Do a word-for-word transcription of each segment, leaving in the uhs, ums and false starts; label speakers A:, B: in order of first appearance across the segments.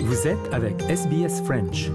A: Vous êtes avec S B S French.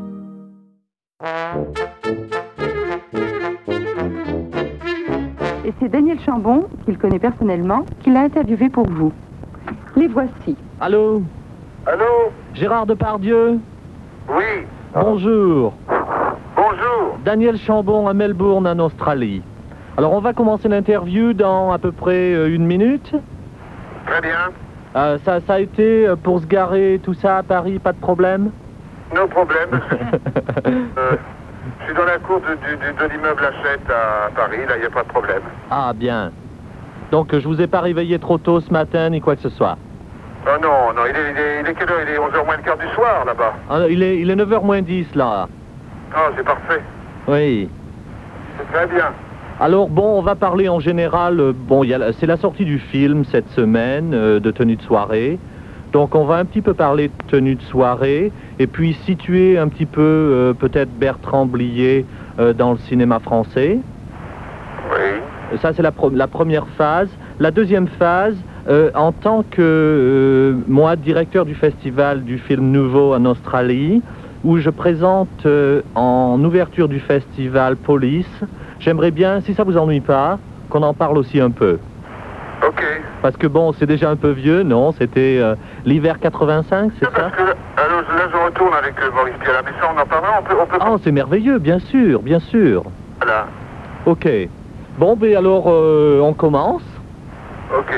B: Et c'est Daniel Chambon, qu'il connaît personnellement, qui l'a interviewé pour vous. Les voici.
C: Allô?
D: Allô?
C: Gérard Depardieu?
D: Oui.
C: Bonjour.
D: Bonjour.
C: Daniel Chambon à Melbourne, en Australie. Alors, on va commencer l'interview dans à peu près euh, une minute.
D: Très bien.
C: Euh, ça, ça a été euh, pour se garer, tout ça, à Paris, pas de problème?
D: No problème. euh, je suis dans la cour de, du- du- de l'immeuble Hachette à Paris, là, il n'y a pas de problème.
C: Ah, bien. Donc, euh, je vous ai pas réveillé trop tôt ce matin, ni quoi que ce soit.
D: Oh non, non, il est, il est, il est quelle heure? Il est onze heures moins le quart du soir, là-bas.
C: Ah, il est, il est neuf heures moins dix, là.
D: Oh, c'est parfait.
C: Oui.
D: C'est très bien.
C: Alors bon, on va parler en général, euh, bon, il y a la- c'est la sortie du film cette semaine, euh, de tenue de soirée. Donc on va un petit peu parler de tenue de soirée, et puis situer un petit peu euh, peut-être Bertrand Blier euh, dans le cinéma français.
D: Oui.
C: Ça c'est la, pro- la première phase. La deuxième phase, euh, en tant que euh, moi, directeur du festival du film nouveau en Australie, où je présente euh, en ouverture du festival Police, j'aimerais bien, si ça vous ennuie pas, qu'on en parle aussi un peu.
D: Ok.
C: Parce que bon, c'est déjà un peu vieux, non? C'était euh, l'hiver quatre-vingt-cinq, c'est ça?
D: Parce que, alors, là, je retourne avec euh, Maurice Piala, mais ça, on en parlera, on peut... On peut...
C: Ah, c'est merveilleux, bien sûr, bien sûr.
D: Voilà.
C: Ok. Bon, ben alors, euh, on commence.
D: Ok.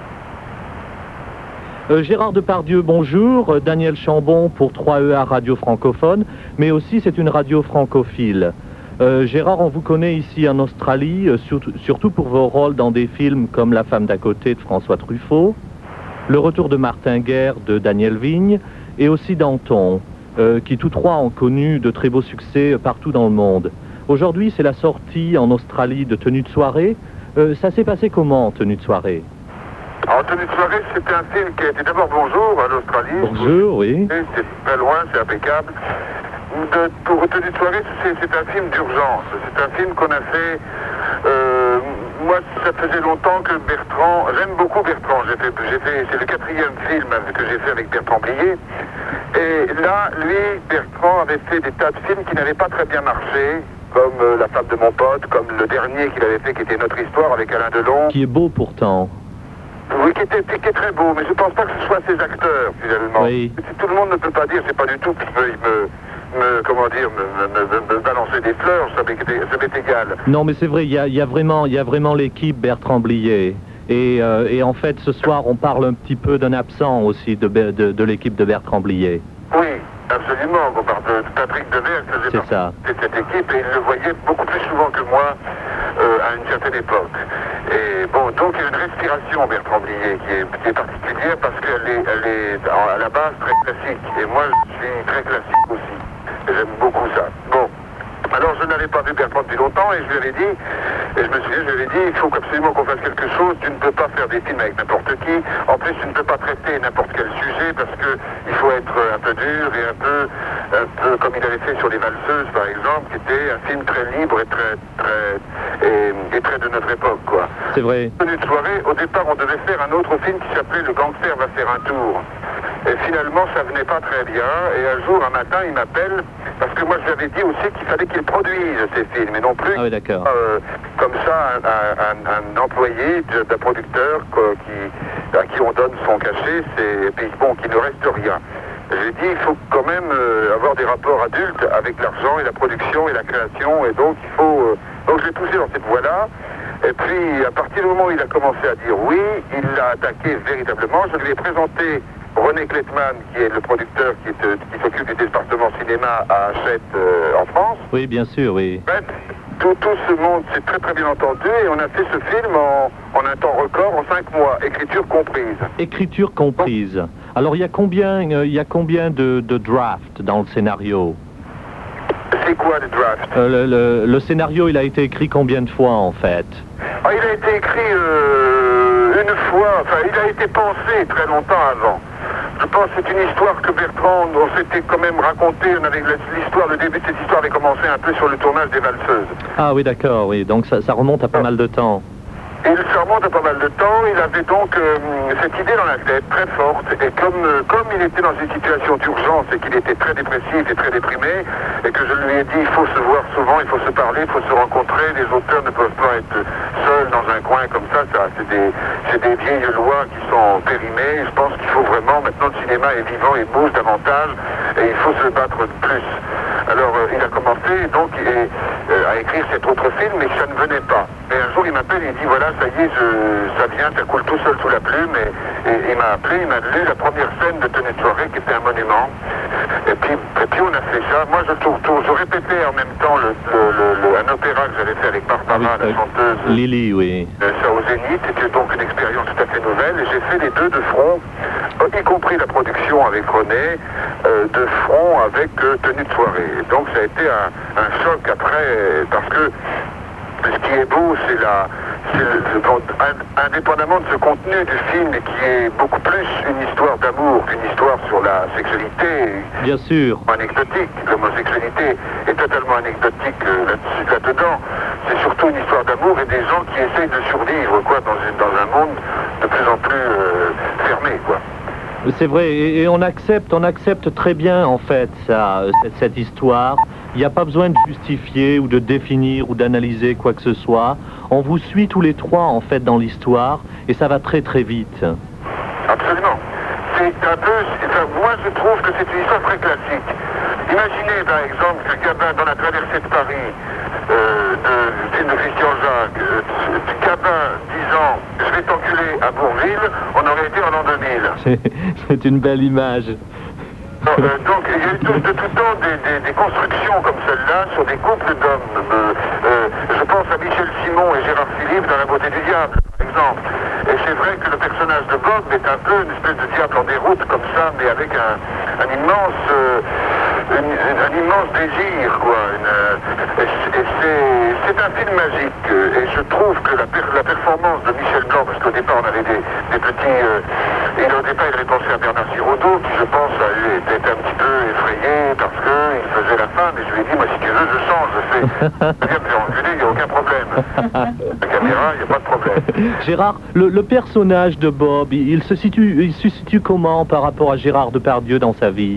C: Euh, Gérard Depardieu, bonjour. Euh, Daniel Chambon pour trois E A Radio Francophone, mais aussi c'est une radio francophile. Euh, Gérard, on vous connaît ici en Australie, euh, surtout, surtout pour vos rôles dans des films comme La femme d'à côté de François Truffaut, Le retour de Martin Guerre de Daniel Vigne, et aussi Danton, euh, qui tous trois ont connu de très beaux succès partout dans le monde. Aujourd'hui, c'est la sortie en Australie de Tenue de soirée. Euh, ça s'est passé comment, Tenue de soirée?
D: Alors, Tenue de soirée, c'était un film qui a été d'abord Bonjour à l'Australie.
C: Bonjour, oui.
D: C'est très loin, c'est impeccable. De, pour Tenue de soirée, c'est c'est un film d'urgence. C'est un film qu'on a fait... euh, moi, ça faisait longtemps que Bertrand... J'aime beaucoup Bertrand. J'ai fait, j'ai fait, c'est le quatrième film que j'ai fait avec Bertrand Blier. Et là, lui, Bertrand, avait fait des tas de films qui n'avaient pas très bien marché, comme euh, La femme de mon pote, comme le dernier qu'il avait fait, qui était Notre histoire, avec Alain Delon.
C: Qui est beau pourtant.
D: Oui, qui était, qui est très beau, mais je pense pas que ce soit ses acteurs, finalement.
C: Oui.
D: Tout le monde ne peut pas dire, c'est pas du tout qu'il veuille me, me, comment dire, me, me, me- me balancer des fleurs, ça m'est ça m'est égal.
C: Non, mais c'est vrai, il y a, il y a vraiment, il y a vraiment l'équipe Bertrand Blier. Et, euh, et en fait, ce soir, on parle un petit peu d'un absent aussi de, Be- de, de l'équipe de Bertrand Blier.
D: Oui, absolument, on parle de Patrick Devers, qui faisait
C: C'est
D: partie
C: ça.
D: de cette équipe, et il le voyait beaucoup plus souvent que moi, euh, à une certaine époque. Et bon, donc il y a une respiration, Bertrand Blier, qui est, qui est particulière, parce qu'elle est, elle est, à la base, très classique. Et moi, je suis très classique aussi. Et j'aime beaucoup ça. Bon. Alors, je n'avais pas vu Bertrand depuis longtemps, et je lui avais dit, et je me souviens, je lui avais dit, il faut absolument qu'on fasse quelque chose, tu ne peux pas faire des films avec n'importe qui, en plus, tu ne peux pas traiter n'importe quel sujet, parce que il faut être un peu dur, et un peu, un peu comme il avait fait sur Les Valseuses, par exemple, qui était un film très libre et très, très, et, et très de notre époque, quoi.
C: C'est vrai.
D: Tenue de soirée, au départ, on devait faire un autre film qui s'appelait Le gangster va faire un tour. Et finalement, ça venait pas très bien. Et un jour, un matin, il m'appelle, parce que moi, je lui avais dit aussi qu'il fallait qu'il produise ces films, et non plus
C: Ah oui, d'accord.
D: euh, comme ça un, un- un- un employé de- d'un producteur quoi, qui, à qui on donne son cachet, c'est, et puis bon, qu'il ne reste rien. J'ai dit, il faut quand même euh, avoir des rapports adultes avec l'argent et la production et la création, et donc il faut... euh, donc je l'ai poussé dans cette voie-là. Et puis, à partir du moment où il a commencé à dire oui, il l'a attaqué véritablement. Je lui ai présenté René Klettmann, qui est le producteur qui, est, euh, qui s'occupe du département cinéma à Hachette euh, en France.
C: Oui, bien sûr, oui.
D: Bref, tout, tout ce monde s'est très très bien entendu et on a fait ce film en, en un temps record, en cinq mois, écriture comprise.
C: Écriture comprise. Alors, il y a combien, euh, il y a combien de, de drafts dans le scénario?
D: C'est quoi le draft?
C: Euh, le, le- le scénario, il a été écrit combien de fois, en fait?
D: Ah, il a été écrit euh, une fois, enfin il a été pensé très longtemps avant. Je pense que c'est une histoire que Bertrand, on s'était quand même raconté, on avait l'histoire, le début de cette histoire avait commencé un peu sur le tournage des Valseuses.
C: Ah oui, d'accord, oui. Donc, ça, ça remonte à pas mal de temps.
D: il se remonte à pas mal de temps, il avait donc euh, cette idée dans la tête, très forte, et comme, euh, comme il était dans une situation d'urgence et qu'il était très dépressif et très déprimé, et que je lui ai dit il faut se voir souvent, il faut se parler, il faut se rencontrer, les auteurs ne peuvent pas être seuls dans un coin comme ça, ça c'est des, c'est des vieilles lois qui sont périmées, je pense qu'il faut vraiment, maintenant le cinéma est vivant et bouge davantage, et il faut se battre plus. Alors euh, il a commencé donc et, euh, à écrire cet autre film, mais ça ne venait pas. Et un jour il m'appelle et il dit voilà, ça y est, je, ça vient, ça coule tout seul sous la plume. Et, et il m'a appelé, il m'a lu la première scène de Tenue de soirée qui était un monument. Et puis, et puis on a fait ça. Moi je tourne, tourne, je répétais en même temps le, le, le, le, un opéra que j'avais fait avec Barbara,
C: oui,
D: la chanteuse.
C: Lily, oui.
D: Euh, ça au Zénith, c'était donc une expérience tout à fait nouvelle. Et j'ai fait les deux de front, y compris la production avec René, euh, de front avec euh, Tenue de soirée. Et donc ça a été un, un choc après, parce que ce qui est beau, c'est la, c'est le, le, indépendamment de ce contenu du film, qui est beaucoup plus une histoire d'amour qu'une histoire sur la sexualité.
C: Bien sûr.
D: Anecdotique. L'homosexualité est totalement anecdotique euh, là-dessus, là-dedans. C'est surtout une histoire d'amour et des gens qui essayent de survivre, quoi, dans, une, dans un monde de plus en plus euh, fermé, quoi.
C: C'est vrai, et, et on accepte, on accepte très bien en fait ça, cette, cette histoire. Il n'y a pas besoin de justifier ou de définir ou d'analyser quoi que ce soit. On vous suit tous les trois en fait dans l'histoire et ça va très très vite.
D: Absolument. C'est un peu, enfin, moi je trouve que c'est une histoire très classique. Imaginez par exemple que Gabin dans la traversée de Paris, euh, de film de Christian Jacques, euh, Gabin disant je vais t'enculer à Bourville, on aurait été en l'an deux mille.
C: C'est une belle image.
D: Donc, euh, donc il y a eu tout, de tout temps des, des, des constructions comme celle-là sur des couples d'hommes. Euh, euh, je pense à Michel Simon et Gérard Philippe dans La beauté du diable, par exemple. Et c'est vrai que le personnage de Bob est un peu une espèce de diable en déroute comme ça, mais avec un, un immense, euh, une, un immense désir, quoi. Une, euh, et et c'est, c'est un film magique. Et je trouve que la, per, la performance de Michel Blanc, parce qu'au départ on avait des, des petits, euh, et au départ il avait pensé à Bernard Giraudot, qui je pense a eu, était un petit peu effrayé parce qu'il faisait la fin, mais je lui ai dit moi si tu veux je change, je fais, je viens me faire enculer, il n'y a aucun problème. La caméra, il n'y a pas de problème.
C: Gérard, le, le personnage de Bob, il, il se situe, il se situe comment par rapport à Gérard Depardieu dans sa vie?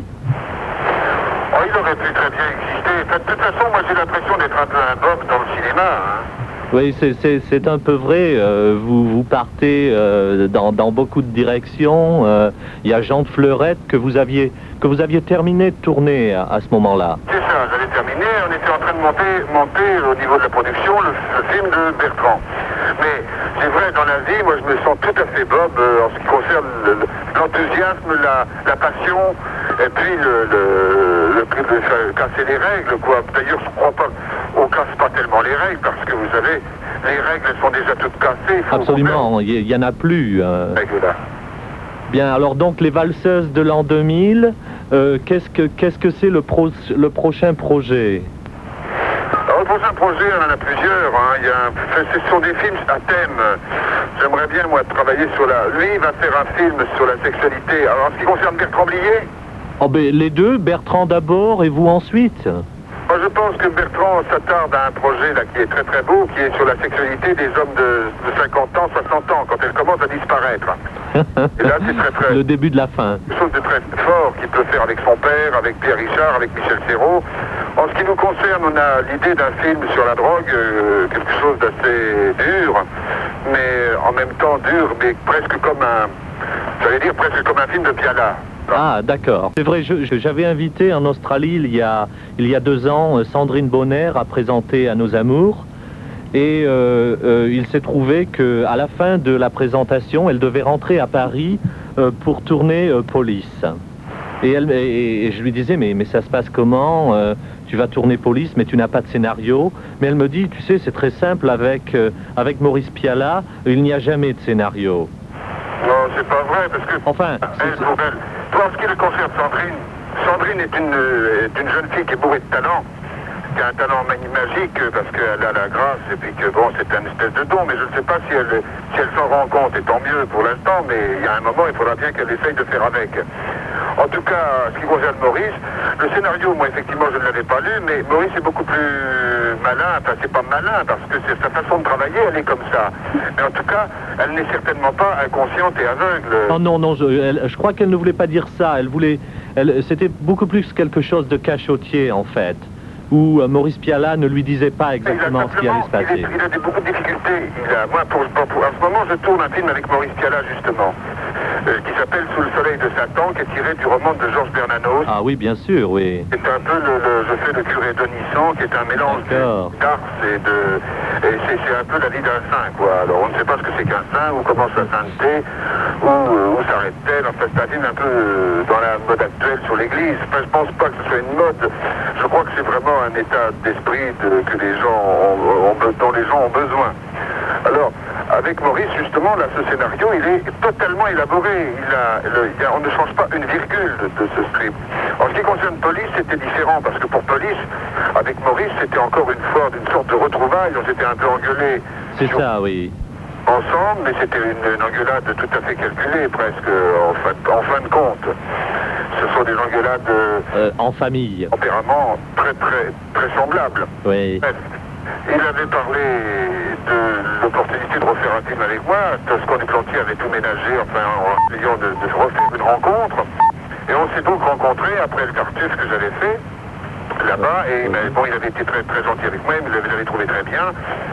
D: Oh, il aurait pu très bien exister. Enfin, de toute façon, moi j'ai l'impression d'être un peu un Bob dans le cinéma. Hein.
C: Oui, c'est, c'est, c'est un peu vrai. Euh, vous, vous partez euh, dans, dans beaucoup de directions. Euh, il y a Jean de Fleurette que vous aviez, que vous aviez terminé de tourner à, à ce moment-là.
D: C'est ça, j'avais terminé. On était en train de monter, monter au niveau de la production le, le film de Bertrand. Mais c'est vrai, dans la vie, moi je me sens tout à fait Bob euh, en ce qui concerne le, le, l'enthousiasme, la, la passion, et puis le, le, le, le, le casser les règles, quoi. D'ailleurs, je ne crois pas, on casse pas tellement les règles, parce que vous savez, les règles sont déjà toutes cassées.
C: Absolument, il n'y en a plus. Euh...
D: Règles-là.
C: Bien, alors donc les valseuses de l'an deux mille, euh, qu'est-ce que qu'est-ce que c'est le, pro, le prochain projet?
D: Alors, le prochain projet, on en a plusieurs. Hein. Il y a, ce sont des films à thème. J'aimerais bien, moi, travailler sur la... Lui, il va faire un film sur la sexualité. Alors, en ce qui concerne Bertrand Blier...
C: Oh, ben, les deux, Bertrand d'abord et vous ensuite.
D: Moi, je pense que Bertrand s'attarde à un projet là qui est très très beau, qui est sur la sexualité des hommes de, de cinquante ans, soixante ans, quand elle commence à disparaître. Et là, c'est très très...
C: Le début de la fin.
D: Quelque chose de très fort qu'il peut faire avec son père, avec Pierre Richard, avec Michel Serrault. En ce qui nous concerne, on a l'idée d'un film sur la drogue, euh, quelque chose d'assez dur, mais en même temps dur, mais presque comme un... J'allais dire presque comme un film de Piala.
C: Ah, d'accord. C'est vrai, je, je, j'avais invité en Australie il y a, il y a deux ans Sandrine Bonner à présenter À nos amours. Et euh, euh, il s'est trouvé qu'à la fin de la présentation, elle devait rentrer à Paris euh, pour tourner euh, Police. Et, elle, et, et je lui disais, mais, mais ça se passe comment euh, tu vas tourner Police, mais tu n'as pas de scénario. Mais elle me dit, tu sais, c'est très simple, avec, euh, avec Maurice Pialat, il n'y a jamais de scénario.
D: Non, c'est pas vrai, parce que...
C: Enfin,
D: elle,
C: c'est...
D: pour elle. Pour ce qui le concerne Sandrine, Sandrine est une, est une jeune fille qui est bourrée de talent, qui a un talent magique, parce qu'elle a la grâce, et puis que bon, c'est un espèce de don, mais je ne sais pas si elle, si elle s'en rend compte, et tant mieux pour l'instant, mais il y a un moment, il faudra bien qu'elle essaye de faire avec. En tout cas, ce qui concerne Maurice, le scénario, moi, effectivement, je ne l'avais pas lu, mais Maurice est beaucoup plus malin, enfin c'est pas malin parce que c'est sa façon de travailler, elle est comme ça. Mais en tout cas, elle n'est certainement pas inconsciente et aveugle.
C: Oh non, non, je, elle- je crois qu'elle ne voulait pas dire ça. Elle voulait, elle, c'était beaucoup plus quelque chose de cachotier en fait, où euh, Maurice Pialat ne lui disait pas exactement ce qui allait se
D: il,
C: passer.
D: est- il a des, beaucoup de difficultés. Il a, moi, pour, pour- pour- en ce moment, je tourne un film avec Maurice Pialat justement, euh, qui s'appelle Sous le soleil de Satan, qui est tiré du roman de Georges Bernanos.
C: Ah oui, bien sûr, oui.
D: C'est un peu le, le- je fais le curé Denisant, qui est un mélange
C: D'accord.
D: d'ars et de, et c'est, c'est un peu la vie d'un saint, quoi. Alors on ne sait pas ce que c'est qu'un saint, où commence la sainteté, où, euh, où s'arrête-t-elle. En fait, c'est un film un peu euh, dans la mode actuelle sur l'Église. Enfin, je pense pas que ce soit une mode. Je crois que c'est vraiment un état d'esprit de- que les gens ont, ont- dont les gens ont besoin. Alors, avec Maurice, justement, là, ce scénario, il est totalement élaboré. Il a, le- il y a- on ne change pas une virgule de, de ce script. En ce qui concerne Police, c'était différent, parce que pour Police, avec Maurice, c'était encore une fois d'une sorte de retrouvaille. On s'était un peu engueulé
C: C'est ça, oui.
D: ensemble, mais c'était une, une engueulade tout à fait calculée, presque, en fin, en fin de compte. Ce sont des engueulades euh,
C: Euh, en famille,
D: tempérament très, très, très semblables.
C: oui.
D: Bref, il avait parlé de l'opportunité de refaire un film avec moi. Toscan du Plantier avait tout ménagé, enfin, en essayant de, de refaire une rencontre. Et on s'est donc rencontrés après le Tartuffe que j'avais fait là-bas. Et mais bon, il avait été très, très gentil avec moi, il me l'avait trouvé très bien.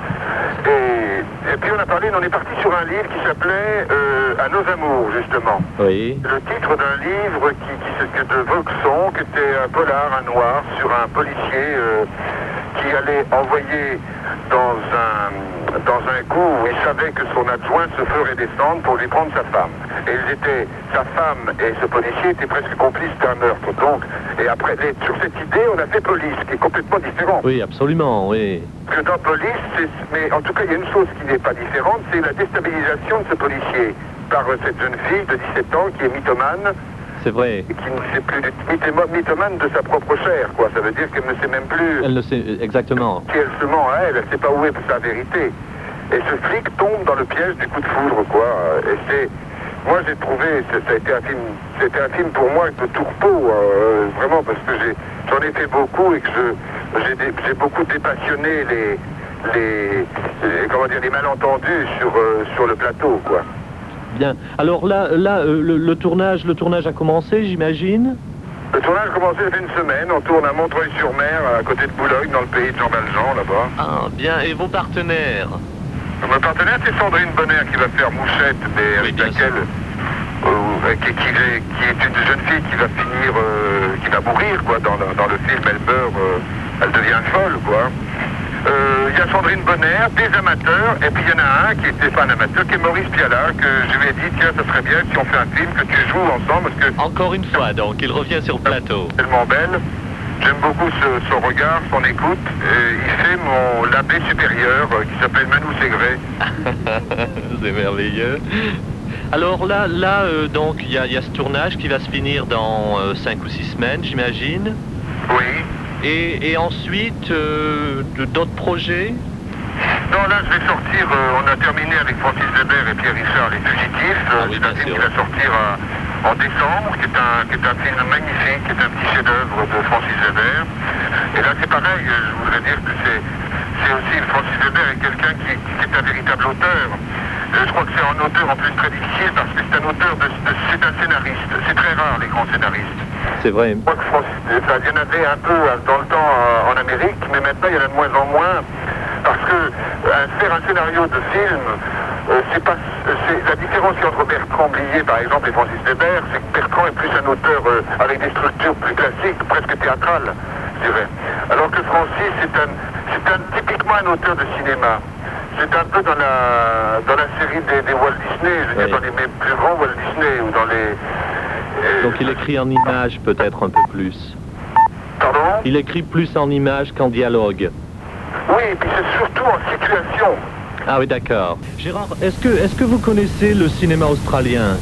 D: Et, et puis on a parlé, on est parti sur un livre qui s'appelait euh, À nos amours, justement.
C: Oui.
D: Le titre d'un livre qui, qui, se- de Vauxon, qui était un polar, un noir, sur un policier euh, qui allait envoyer dans un, dans un coup où il savait que son adjoint se ferait descendre pour lui prendre sa femme. Et ils étaient, sa femme et ce policier étaient presque complices d'un meurtre. Donc, et après, les- sur cette idée, on a fait Police, qui est complètement différent.
C: Oui, absolument, oui.
D: Que dans Police, c'est- mais en tout cas, il y a une chose qui n'est pas différente, c'est la déstabilisation de ce policier par euh, cette jeune fille de dix-sept ans qui est mythomane,
C: C'est vrai.
D: et qui ne sait plus du mythémo- mythomane de sa propre chair, quoi. Ça veut dire qu'elle ne sait même plus
C: Elle ne sait exactement.
D: si elle se ment à elle, elle ne sait pas où est sa vérité. Et ce flic tombe dans le piège du coup de foudre, quoi. Et c'est, moi j'ai trouvé, c'est- ça a été un film, c'était un film pour moi de tourpeau, euh, vraiment, parce que j'ai, j'en ai fait beaucoup et que je, j'ai, dé- j'ai beaucoup dépassionné les, les, les- comment dire, les malentendus sur, euh, sur le plateau, quoi.
C: Bien. Alors là, là, euh, le, le tournage, le tournage a commencé, j'imagine.
D: Le tournage a commencé il y a une semaine, on tourne à Montreuil-sur-Mer, à côté de Boulogne, dans le pays de Jean Valjean, là-bas.
C: Ah, bien. Et vos partenaires?
D: Mon partenaire, c'est Sandrine Bonner qui va faire Mouchette, mais avec
C: bien
D: laquelle, euh, qui, qui est, qui est une jeune fille qui va finir, euh, qui va mourir, quoi, dans le, dans le film, elle meurt, euh, elle devient folle, quoi. Euh, Il y a Sandrine Bonner, des amateurs, et puis il y en a un qui était pas un amateur, qui est Maurice Pialat, que je lui ai dit, tiens, ça serait bien si on fait un film, que tu joues ensemble, parce que
C: Encore une fois, donc, il revient sur le plateau.
D: c'est tellement belle. J'aime beaucoup ce- son regard, son écoute. Et il fait mon l'abbé supérieur euh, qui s'appelle Manu Ségré.
C: C'est merveilleux. Alors là, là, euh, donc, il y a, il y a ce tournage qui va se finir dans euh, cinq ou six semaines, j'imagine.
D: Oui.
C: Et, et ensuite, euh, de- d'autres projets?
D: Non, là, je vais sortir. euh, on a terminé avec Francis Weber et Pierre Richard, Les Fugitifs.
C: Ah
D: Euh,
C: oui,
D: c'est un
C: bien
D: film
C: sûr.
D: qui va sortir euh, en décembre, qui est, un, qui est un film magnifique, qui est un petit chef-d'œuvre de Francis Weber. Et là, c'est pareil. euh, Je voudrais dire que c'est, c'est aussi Francis Weber est quelqu'un qui, qui est un véritable auteur. Euh, je crois que c'est un auteur en plus très difficile parce que c'est un auteur de, de- c'est un scénariste. C'est très rare les grands scénaristes.
C: C'est vrai.
D: Je crois que Francis, enfin, il y en avait un peu euh, dans le temps euh, en Amérique, mais maintenant il y en a de moins en moins. Parce que euh, faire un scénario de film, euh, c'est pas, c'est, la différence qu'il y a entre Bertrand Blier par exemple et Francis Weber, c'est que Bertrand est plus un auteur euh, avec des structures plus classiques, presque théâtrales, je dirais. Alors que Francis c'est un, c'est un, typiquement un auteur de cinéma. C'est un peu dans la, dans la série des, des Walt Disney, je veux
C: Oui.
D: dire dans les mes plus grands Walt Disney ou dans les... euh,
C: Donc il écrit en images peut-être un peu plus.
D: Pardon?
C: Il écrit plus en images qu'en dialogue.
D: Oui, et puis c'est surtout en situation.
C: Ah oui, d'accord. Gérard, est-ce que, est-ce que vous connaissez le cinéma australien?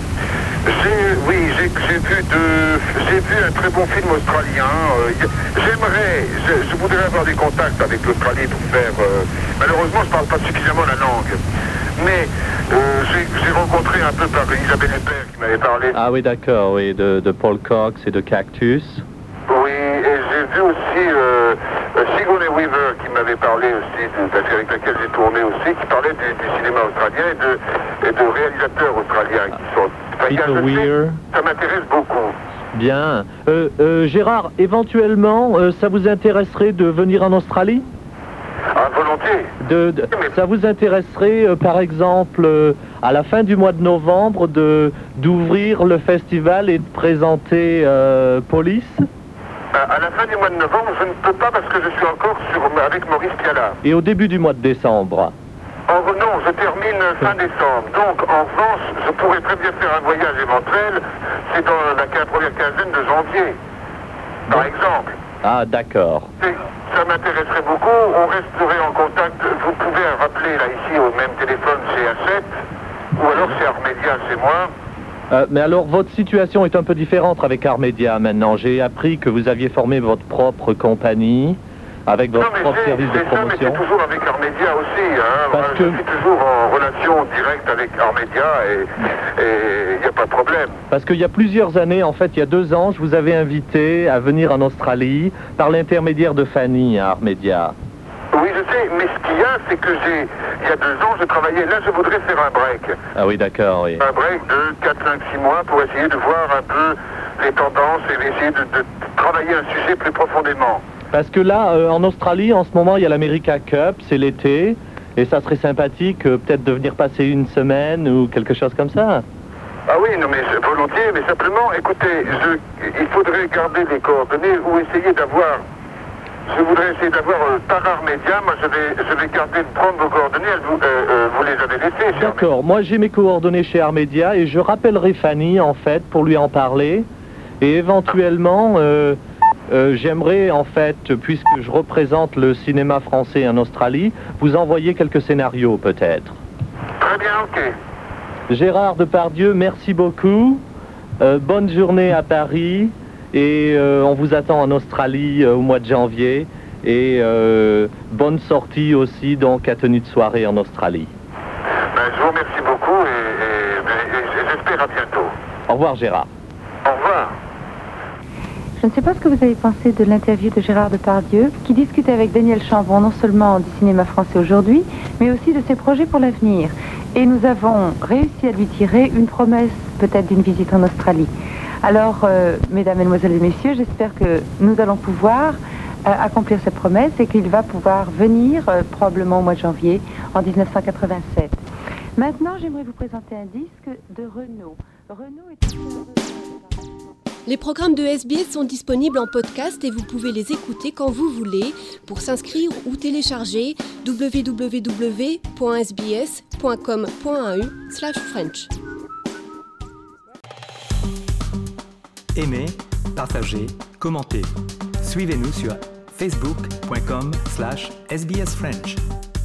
D: J'ai, oui, j'ai, j'ai vu de, j'ai vu un très bon film australien. euh, y- j'aimerais, je, je voudrais avoir des contacts avec l'Australie pour faire. euh, malheureusement, je parle pas suffisamment la langue, mais euh, j'ai, j'ai rencontré un peu par Isabelle Huppert qui m'avait parlé.
C: Ah oui, d'accord, oui, de, de Paul Cox et de Cactus.
D: Oui, et j'ai vu aussi euh, euh, Sigourney Weaver qui j'ai parlé aussi, de, avec laquelle j'ai tourné aussi, qui parlait du, du cinéma australien et de, et de réalisateurs australiens qui sont... Enfin,
C: Peter
D: je sais,
C: Weir.
D: ça m'intéresse beaucoup.
C: Bien. Euh, euh, Gérard, éventuellement, euh, ça vous intéresserait de venir en Australie ?
D: Ah, volontiers.
C: De, de- ça vous intéresserait, euh, par exemple, euh, à la fin du mois de novembre, de, d'ouvrir le festival et de présenter euh, Police ?
D: À, à la fin du mois de novembre, je ne peux pas parce que je suis encore sur, avec Maurice Pialat.
C: Et au début du mois de décembre ?
D: En non, je termine fin décembre. Donc, en revanche, je pourrais très bien faire un voyage éventuel. C'est dans la quin- première quinzaine de janvier, par exemple.
C: Ah, d'accord.
D: Et ça m'intéresserait beaucoup. On resterait en contact. Vous pouvez rappeler là ici au même téléphone chez Hachette ou alors chez Armédia chez moi.
C: Euh, mais alors, votre situation est un peu différente avec Armédia maintenant. J'ai appris que vous aviez formé votre propre compagnie avec votre
D: Non, mais
C: propre
D: c'est
C: service de
D: c'est ça, mais
C: promotion.
D: c'est toujours avec Armédia aussi. Hein.
C: Parce
D: Moi,
C: que-
D: Je suis toujours en relation directe avec Armédia et il n'y a pas de problème.
C: Parce qu'il y a plusieurs années, en fait, il y a deux ans, je vous avais invité à venir en Australie par l'intermédiaire de Fanny à Armédia.
D: Oui, je sais, mais ce qu'il y a, c'est que j'ai, il y a deux ans, je travaillais, là, je voudrais faire un break.
C: Ah oui, d'accord, oui.
D: Un break de quatre, cinq, six mois pour essayer de voir un peu les tendances et essayer de, de travailler un sujet plus profondément.
C: Parce que là, euh, en Australie, en ce moment, il y a l'America Cup, c'est l'été, et ça serait sympathique euh, peut-être de venir passer une semaine ou quelque chose comme ça.
D: Ah oui, non, mais c'est volontiers, mais simplement, écoutez, je, il faudrait garder les coordonnées ou essayer d'avoir... Je voudrais essayer d'avoir euh, par Armédia, moi je vais, je vais garder, prendre vos coordonnées, elles vous, euh, euh, vous les avez laissées. chez
C: D'accord, moi j'ai mes coordonnées chez Armédia et je rappellerai Fanny en fait pour lui en parler. Et éventuellement, euh, euh, j'aimerais en fait, puisque je représente le cinéma français en Australie, vous envoyer quelques scénarios peut-être.
D: Très bien, ok.
C: Gérard Depardieu, merci beaucoup. Euh, bonne journée à Paris. Et euh, on vous attend en Australie euh, au mois de janvier. Et euh, bonne sortie aussi donc à tenue de soirée en Australie.
D: Ben, je vous remercie beaucoup et, et- et j'espère à bientôt.
C: Au revoir Gérard.
D: Au revoir.
B: Je ne sais pas ce que vous avez pensé de l'interview de Gérard Depardieu, qui discutait avec Daniel Chambon non seulement du cinéma français aujourd'hui, mais aussi de ses projets pour l'avenir. Et nous avons réussi à lui tirer une promesse peut-être d'une visite en Australie. Alors, euh, mesdames, mesdemoiselles et messieurs, j'espère que nous allons pouvoir euh, accomplir cette promesse et qu'il va pouvoir venir euh, probablement au mois de janvier en dix-neuf cent quatre-vingt-sept. Maintenant, j'aimerais vous présenter un disque de Renaud. Renaud est...
E: Les programmes de S B S sont disponibles en podcast et vous pouvez les écouter quand vous voulez. Pour s'inscrire ou télécharger, w w w point s b s point com point a u slash french.
A: Aimez, partagez, commentez. Suivez-nous sur facebook point com slash s b s french.